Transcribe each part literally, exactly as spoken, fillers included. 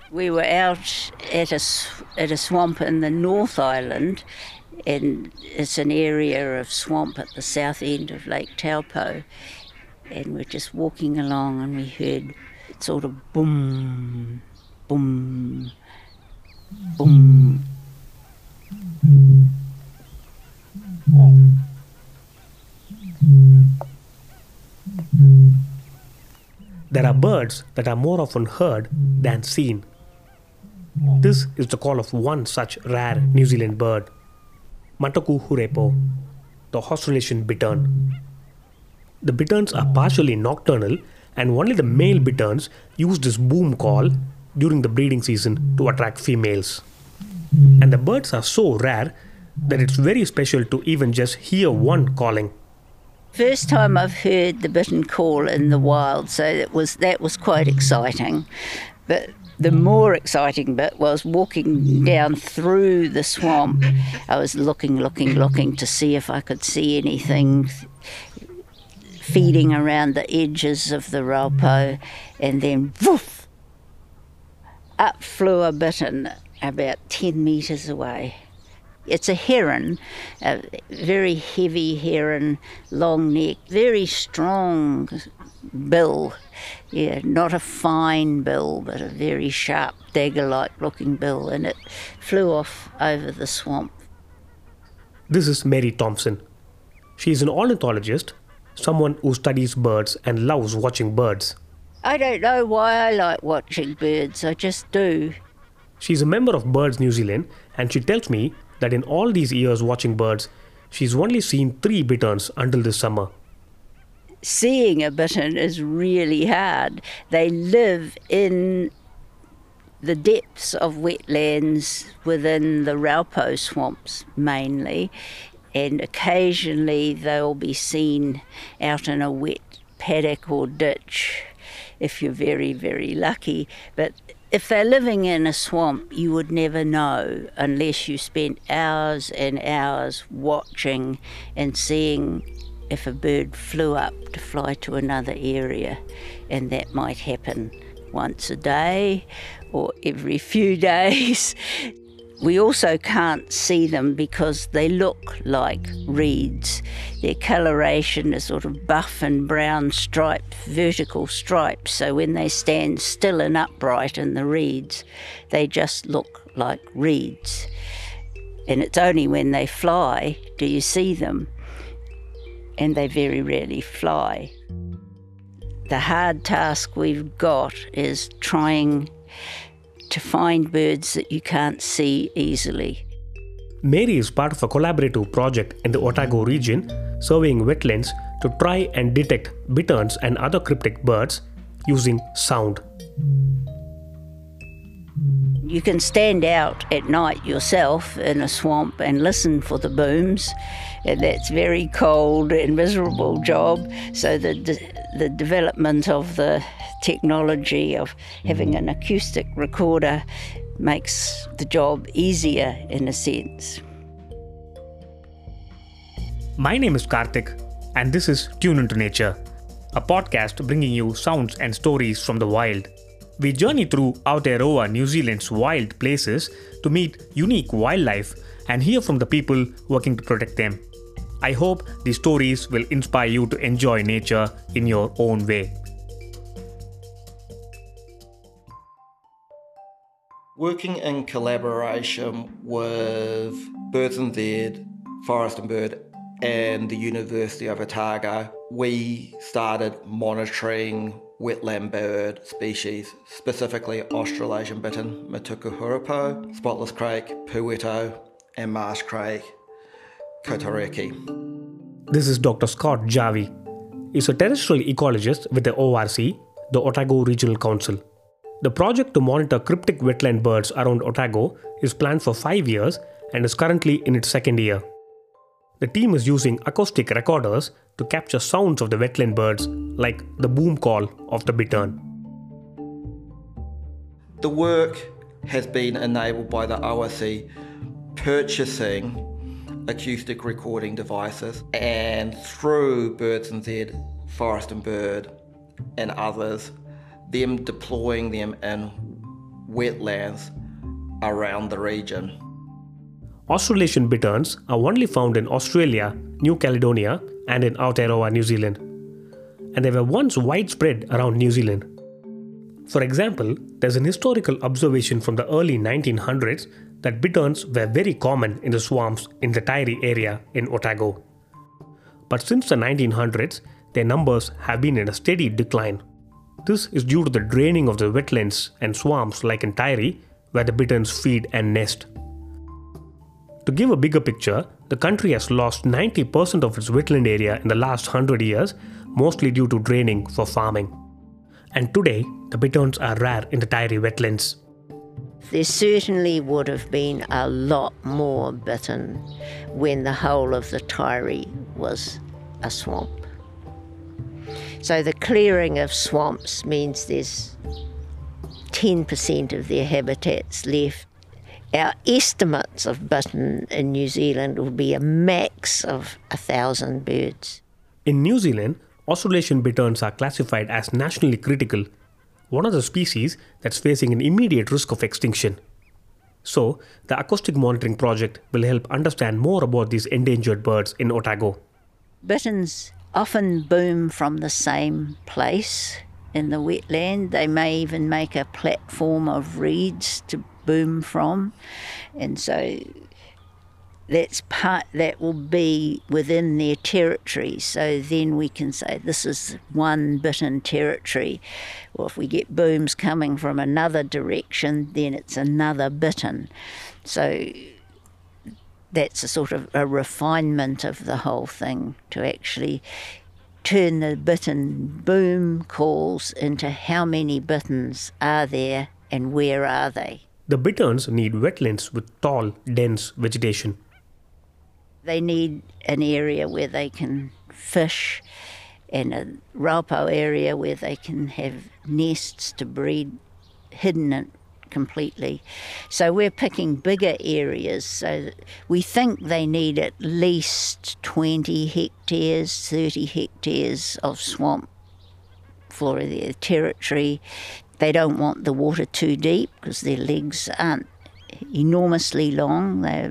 We were out at a, at a swamp in the North Island, and it's an area of swamp at the south end of Lake Taupo, and we're just walking along and we heard sort of boom, boom, boom. There are birds that are more often heard than seen. This is the call of one such rare New Zealand bird, Mataku hurepo, the Australasian bittern. The bitterns are partially nocturnal, and only the male bitterns use this boom call during the breeding season to attract females. And the birds are so rare that it's very special to even just hear one calling. First time I've heard the bittern call in the wild, so that was that was quite exciting. But the more exciting bit was walking down through the swamp. I was looking, looking, looking to see if I could see anything feeding around the edges of the raupo, and then woof! Up flew a bittern about ten metres away. It's a heron, a very heavy heron, long neck, very strong bill. Yeah, not a fine bill, but a very sharp, dagger-like looking bill, and it flew off over the swamp. This is Mary Thompson. She is an ornithologist, someone who studies birds and loves watching birds. I don't know why I like watching birds, I just do. She's a member of Birds New Zealand, and she tells me that in all these years watching birds, she's only seen three bitterns until this summer. Seeing a bittern is really hard. They live in the depths of wetlands within the raupo swamps mainly, and occasionally they'll be seen out in a wet paddock or ditch if you're very, very lucky. But if they're living in a swamp, you would never know unless you spent hours and hours watching and seeing if a bird flew up to fly to another area, and that might happen once a day or every few days. We also can't see them because they look like reeds. Their coloration is sort of buff and brown striped, vertical stripes, so when they stand still and upright in the reeds, they just look like reeds. And it's only when they fly do you see them, and they very rarely fly. The hard task we've got is trying to find birds that you can't see easily. Mary is part of a collaborative project in the Otago region surveying wetlands to try and detect bitterns and other cryptic birds using sound. You can stand out at night yourself in a swamp and listen for the booms, and that's a very cold and miserable job. So the de- the development of the technology of having an acoustic recorder makes the job easier in a sense. My name is Karthik, and this is Tune Into Nature, a podcast bringing you sounds and stories from the wild. We journey through Aotearoa, New Zealand's wild places to meet unique wildlife and hear from the people working to protect them. I hope these stories will inspire you to enjoy nature in your own way. Working in collaboration with Birds N Z, Forest and Bird, and the University of Otago, we started monitoring wetland bird species, specifically Australasian bittern, Mataku hurepo, spotless crake, pueto, and marsh crake, kotoreki. This is Doctor Scott Jarvie. He's a terrestrial ecologist with the O R C, the Otago Regional Council. The project to monitor cryptic wetland birds around Otago is planned for five years and is currently in its second year. The team is using acoustic recorders to capture sounds of the wetland birds, like the boom call of the bittern. The work has been enabled by the O R C purchasing acoustic recording devices, and through Birds N Z, Forest and Bird, and others, them deploying them in wetlands around the region. Australasian bitterns are only found in Australia, New Caledonia, and in Aotearoa, New Zealand. And they were once widespread around New Zealand. For example, there's an historical observation from the early nineteen hundreds that bitterns were very common in the swamps in the Taieri area in Otago. But since the nineteen hundreds, their numbers have been in a steady decline. This is due to the draining of the wetlands and swamps like in Taieri, where the bitterns feed and nest. To give a bigger picture, the country has lost ninety percent of its wetland area in the last one hundred years, mostly due to draining for farming. And today, the bitterns are rare in the Taieri wetlands. There certainly would have been a lot more bittern when the whole of the Taieri was a swamp. So the clearing of swamps means there's ten percent of their habitats left. Our estimates of bittern in New Zealand will be a max of a thousand birds. In New Zealand, Australasian bitterns are classified as nationally critical, one of the species that's facing an immediate risk of extinction. So, the Acoustic Monitoring Project will help understand more about these endangered birds in Otago. Bitterns often boom from the same place in the wetland. They may even make a platform of reeds to boom from, and so that's part that will be within their territory. So then we can say this is one bittern territory. Or if we get booms coming from another direction, then it's another bittern. So that's a sort of a refinement of the whole thing, to actually turn the bittern boom calls into how many bitterns are there and where are they. The bitterns need wetlands with tall, dense vegetation. They need an area where they can fish and a raupo area where they can have nests to breed hidden it completely. So we're picking bigger areas. So we think they need at least twenty hectares, thirty hectares of swamp for their territory. They don't want the water too deep because their legs aren't enormously long. They're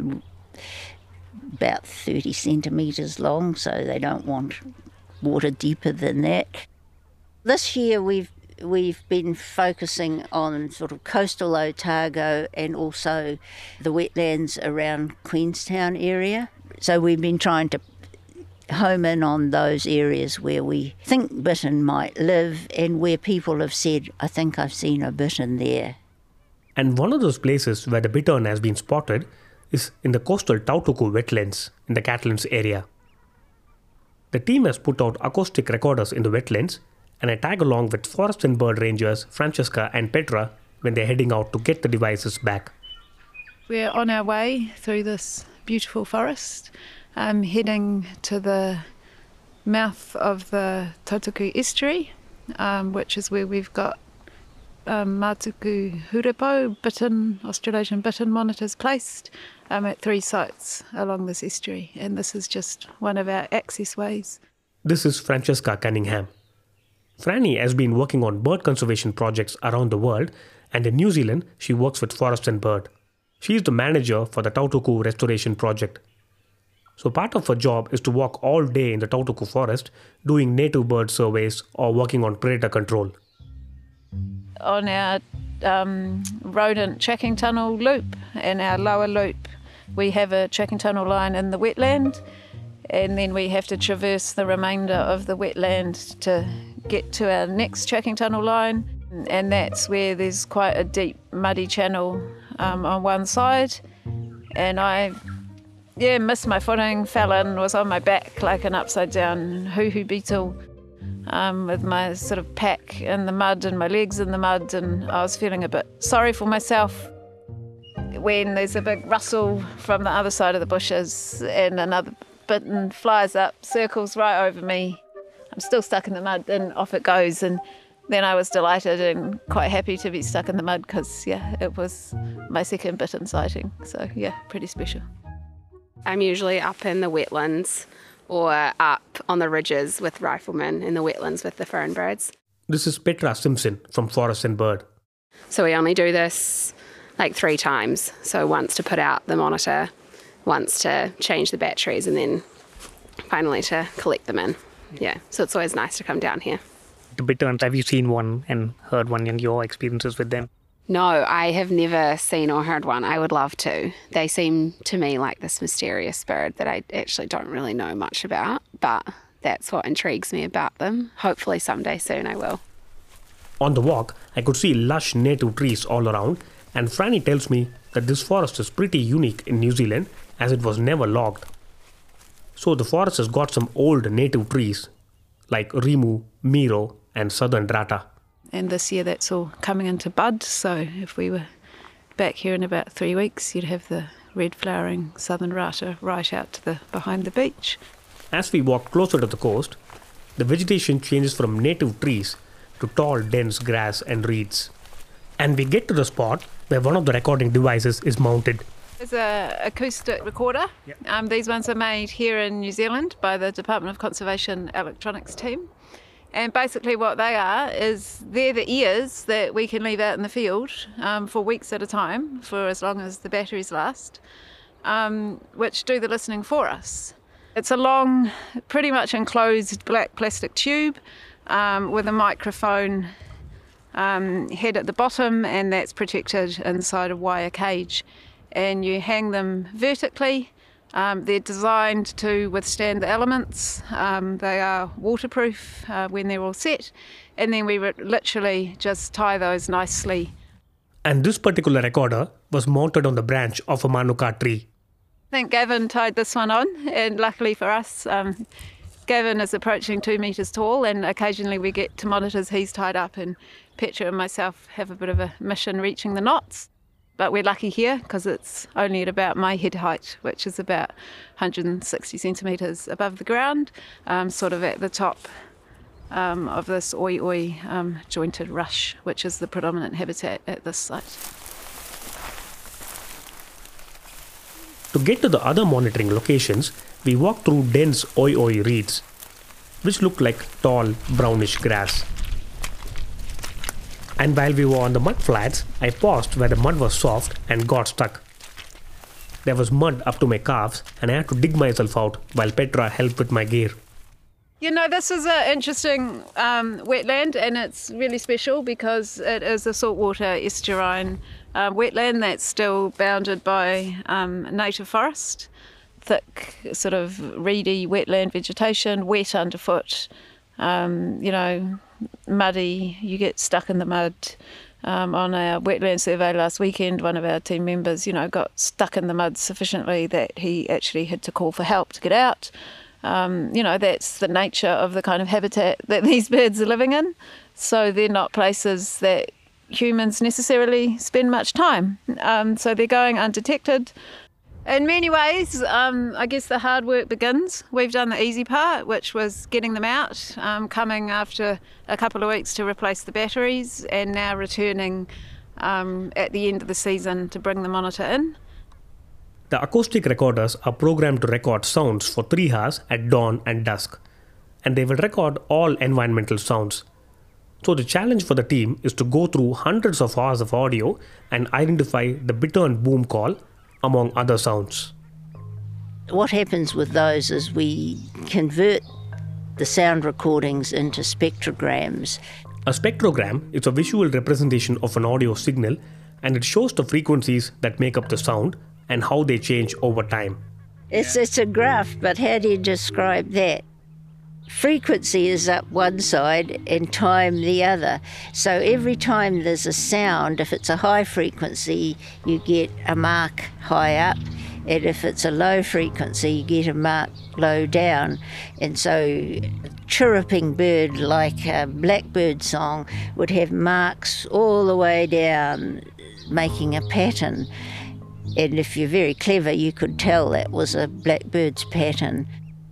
about thirty centimetres long, so they don't want water deeper than that. This year we've we've been focusing on sort of coastal Otago and also the wetlands around Queenstown area. So we've been trying to home in on those areas where we think bittern might live and where people have said, I think I've seen a bittern there. And one of those places where the bittern has been spotted is in the coastal Tautuku wetlands in the Catlins area. The team has put out acoustic recorders in the wetlands, and I tag along with forest and bird rangers Francesca and Petra when they're heading out to get the devices back. We're on our way through this beautiful forest, um, heading to the mouth of the Tautuku estuary, um, which is where we've got um, Matuku Hurepo bittern, Australasian bittern monitors placed um, at three sites along this estuary, and this is just one of our access ways. This is Francesca Cunningham. Franny has been working on bird conservation projects around the world, and in New Zealand she works with Forest and Bird. She is the manager for the Tautuku Restoration Project. So part of her job is to walk all day in the Tautuku forest doing native bird surveys or working on predator control. On our um, rodent tracking tunnel loop and our lower loop, we have a tracking tunnel line in the wetland, and then we have to traverse the remainder of the wetland to get to our next tracking tunnel line, and that's where there's quite a deep muddy channel um, on one side, and I yeah missed my footing, fell in, was on my back like an upside down hoo-hoo beetle, um, with my sort of pack in the mud and my legs in the mud, and I was feeling a bit sorry for myself when there's a big rustle from the other side of the bushes and another bittern flies up, circles right over me. I'm still stuck in the mud, and off it goes. And then I was delighted and quite happy to be stuck in the mud because, yeah, it was my second bittern sighting. So, yeah, pretty special. I'm usually up in the wetlands or up on the ridges with riflemen in the wetlands with the fern birds. This is Petra Simpson from Forest and Bird. So we only do this like three times. So once to put out the monitor, once to change the batteries, and then finally to collect them in. Yeah, so it's always nice to come down here. The bitterns, have you seen one and heard one in your experiences with them? No, I have never seen or heard one. I would love to. They seem to me like this mysterious bird that I actually don't really know much about, but that's what intrigues me about them. Hopefully someday soon I will. On the walk, I could see lush native trees all around, and Franny tells me that this forest is pretty unique in New Zealand as it was never logged. So the forest has got some old native trees like Rimu, Miro and Southern Rata. And this year that's all coming into bud, so if we were back here in about three weeks, you'd have the red flowering Southern Rata right out to the behind the beach. As we walk closer to the coast, the vegetation changes from native trees to tall dense grass and reeds. And we get to the spot where one of the recording devices is mounted. It's an acoustic recorder. Yep. Um, these ones are made here in New Zealand by the Department of Conservation electronics team. And basically what they are is they're the ears that we can leave out in the field um, for weeks at a time, for as long as the batteries last, um, which do the listening for us. It's a long, pretty much enclosed black plastic tube um, with a microphone um, head at the bottom, and that's protected inside a wire cage. And you hang them vertically. Um, they're designed to withstand the elements. Um, they are waterproof uh, when they're all set. And then we re- literally just tie those nicely. And this particular recorder was mounted on the branch of a manuka tree. I think Gavin tied this one on, and luckily for us, um, Gavin is approaching two metres tall, and occasionally we get to monitors he's tied up, and Petra and myself have a bit of a mission reaching the knots. But we're lucky here because it's only at about my head height, which is about one hundred sixty centimetres above the ground, um, sort of at the top um, of this oi oi um, jointed rush, which is the predominant habitat at this site. To get to the other monitoring locations, we walk through dense oi oi reeds, which look like tall brownish grass. And while we were on the mud flats, I paused where the mud was soft and got stuck. There was mud up to my calves and I had to dig myself out while Petra helped with my gear. You know, this is an interesting um, wetland, and it's really special because it is a saltwater estuarine uh, wetland that's still bounded by um, native forest, thick sort of reedy wetland vegetation, wet underfoot, um, you know, muddy. You get stuck in the mud. Um, on our wetland survey last weekend, one of our team members, you know, got stuck in the mud sufficiently that he actually had to call for help to get out. Um, you know, that's the nature of the kind of habitat that these birds are living in. So they're not places that humans necessarily spend much time. Um, so they're going undetected. In many ways, um, I guess the hard work begins. We've done the easy part, which was getting them out, um, coming after a couple of weeks to replace the batteries, and now returning um, at the end of the season to bring the monitor in. The acoustic recorders are programmed to record sounds for three hours at dawn and dusk, and they will record all environmental sounds. So the challenge for the team is to go through hundreds of hours of audio and identify the bittern boom call, among other sounds. What happens with those is we convert the sound recordings into spectrograms. A spectrogram is a visual representation of an audio signal, and it shows the frequencies that make up the sound and how they change over time. It's, it's a graph, but how do you describe that? Frequency is up one side and time the other. So every time there's a sound, if it's a high frequency, you get a mark high up. And if it's a low frequency, you get a mark low down. And so a chirruping bird like a blackbird song would have marks all the way down, making a pattern. And if you're very clever, you could tell that was a blackbird's pattern.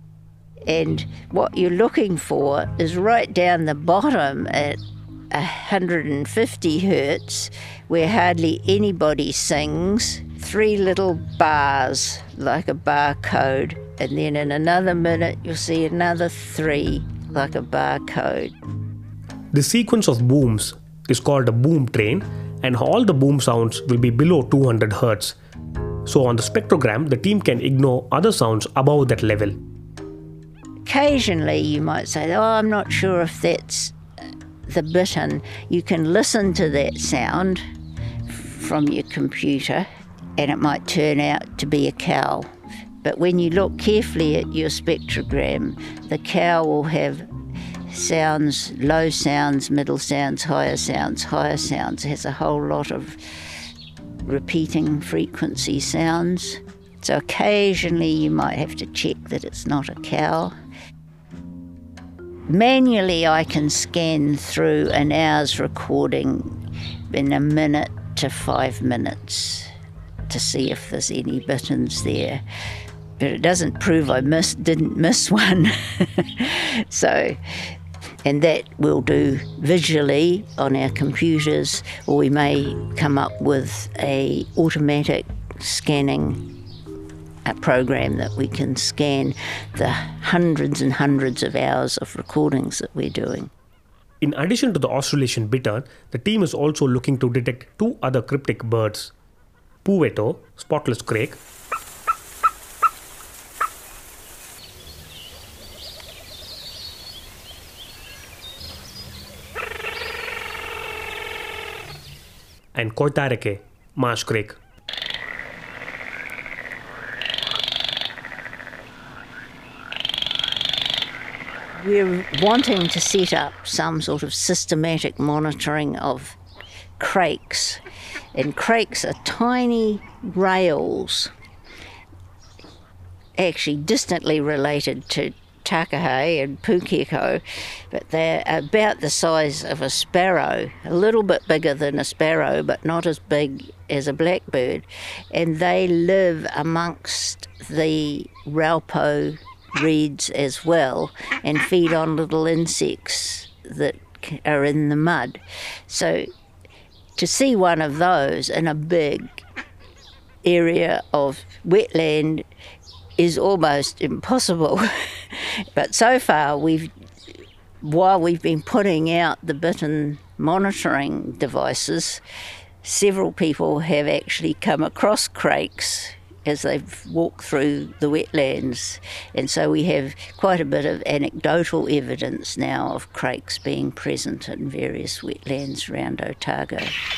And what you're looking for is right down the bottom at one hundred fifty hertz, where hardly anybody sings, three little bars, like a barcode. And then in another minute, you'll see another three, like a barcode. The sequence of booms is called a boom train, and all the boom sounds will be below two hundred hertz. So on the spectrogram, the team can ignore other sounds above that level. Occasionally you might say, oh, I'm not sure if that's the bittern. You can listen to that sound from your computer and it might turn out to be a cow. But when you look carefully at your spectrogram, the cow will have sounds, low sounds, middle sounds, higher sounds, higher sounds. It has a whole lot of repeating frequency sounds. So occasionally you might have to check that it's not a cow. Manually I can scan through an hour's recording in a minute to five minutes to see if there's any bitterns there. But it doesn't prove I missed, didn't miss one. So, and that we'll do visually on our computers, or we may come up with a automatic scanning a program that we can scan the hundreds and hundreds of hours of recordings that we're doing. In addition to the Australasian bittern, the team is also looking to detect two other cryptic birds, Puveto, spotless crake, and Koitareke, marsh crake. We're wanting to set up some sort of systematic monitoring of crakes. And crakes are tiny rails, actually distantly related to takahe and pukeko, but they're about the size of a sparrow, a little bit bigger than a sparrow, but not as big as a blackbird. And they live amongst the raupo reeds as well and feed on little insects that are in the mud. So to see one of those in a big area of wetland is almost impossible. But so far, we've, while we've been putting out the bittern monitoring devices, several people have actually come across crakes as they've walked through the wetlands. And so we have quite a bit of anecdotal evidence now of crakes being present in various wetlands around Otago.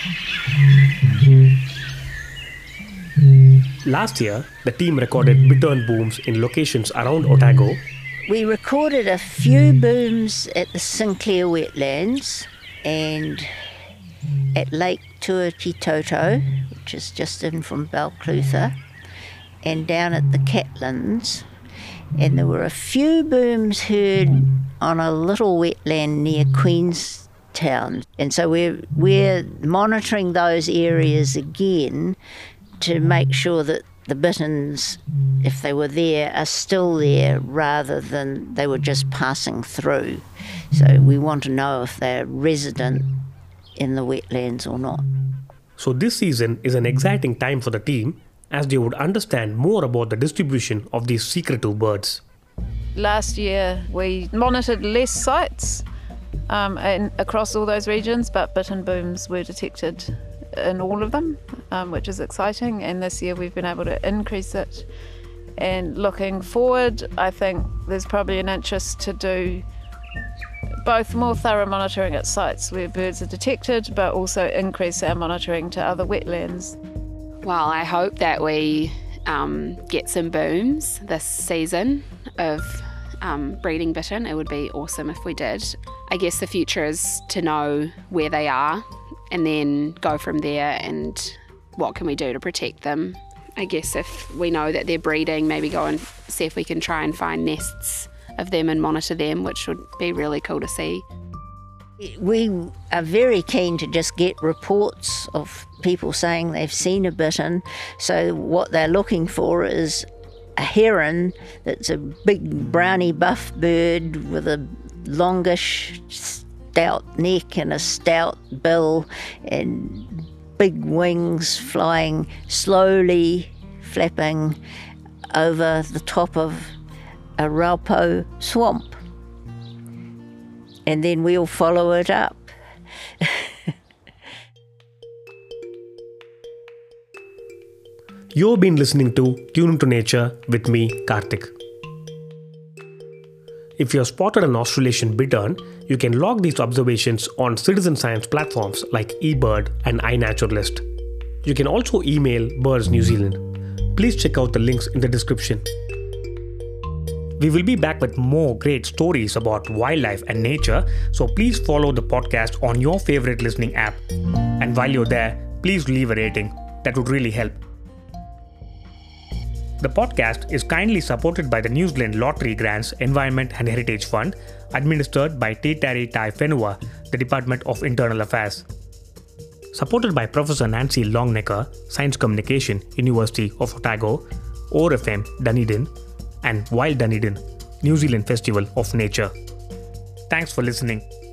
Last year, the team recorded bittern booms in locations around Otago. We recorded a few booms at the Sinclair wetlands and at Lake Tuatitoto, which is just in from Balclutha, and down at the Catlins. And there were a few booms heard on a little wetland near Queenstown. And so we're, we're monitoring those areas again to make sure that the bitterns, if they were there, are still there rather than they were just passing through. So we want to know if they're resident in the wetlands or not. So this season is an exciting time for the team as they would understand more about the distribution of these secretive birds. Last year we monitored less sites um, and across all those regions, but bittern booms were detected in all of them, um, which is exciting, and this year we've been able to increase it. And looking forward, I think there's probably an interest to do both more thorough monitoring at sites where birds are detected, but also increase our monitoring to other wetlands. Well, I hope that we um, get some booms this season of um, breeding bittern. It would be awesome if we did. I guess the future is to know where they are and then go from there and what can we do to protect them. I guess if we know that they're breeding, maybe go and see if we can try and find nests of them and monitor them, which would be really cool to see. We are very keen to just get reports of people saying they've seen a bittern. So what they're looking for is a heron that's a big browny buff bird with a longish stout neck and a stout bill and big wings flying slowly, flapping over the top of a raupo swamp. And then we'll follow it up. You've been listening to Tune Into Nature with me, Karthik. If you have spotted an Australasian bittern, you can log these observations on citizen science platforms like eBird and iNaturalist. You can also email Birds New Zealand. Please check out the links in the description. We will be back with more great stories about wildlife and nature, so please follow the podcast on your favorite listening app. And while you're there, please leave a rating. That would really help. The podcast is kindly supported by the New Zealand Lottery Grants Environment and Heritage Fund, administered by Te Tari Tai Whenua, the Department of Internal Affairs. Supported by Professor Nancy Longnecker, Science Communication, University of Otago, O R F M Dunedin, and Wild Dunedin, New Zealand Festival of Nature. Thanks for listening.